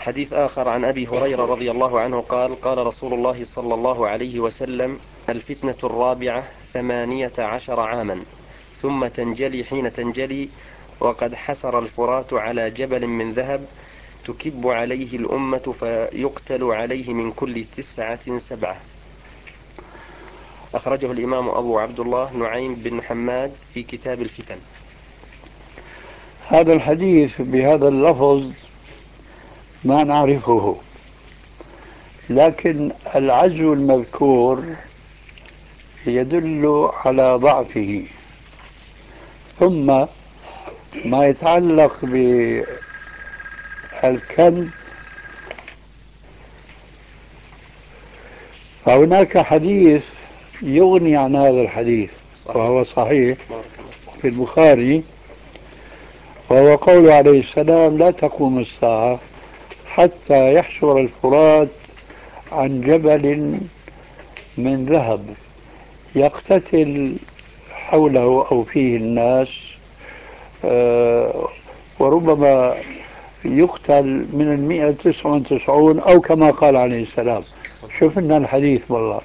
حديث آخر عن أبي هريرة رضي الله عنه قال: قال رسول الله صلى الله عليه وسلم: الفتنة الرابعة 18 عاما، ثم تنجلي حين تنجلي، وقد حسر الفرات على جبل من ذهب، تكب عليه الأمة فيقتل عليه من كل 9 7. أخرجه الإمام أبو عبد الله نعيم بن حماد في كتاب الفتن. هذا الحديث بهذا اللفظ ما نعرفه، لكن العزو المذكور يدل على ضعفه. ثم ما يتعلق بالكنز، فهناك حديث يغني عن هذا الحديث صحيح. وهو صحيح بارك الله. في البخاري، وهو قوله عليه السلام: لا تقوم الساعة حتى يحشر الفرات عن جبل من ذهب يقتتل حوله أو فيه الناس، وربما يقتل من 199 أو كما قال عليه السلام. شوف لنا الحديث والله.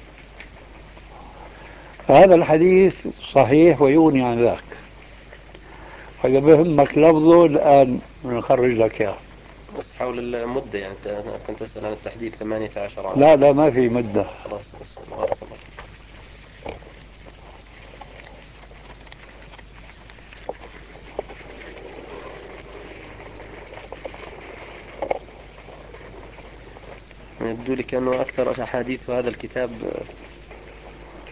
فهذا الحديث صحيح ويغني عن ذاك. فإذا بهمك لفظه الآن نخرج لك إياه. بس حول المدة، يعني أنا كنت أسأل عن التحديد 18 عام. لا لا، ما في مدة. خلاص، بس بارك الله. يبدو لي كأنه أكثر أحاديث هذا الكتاب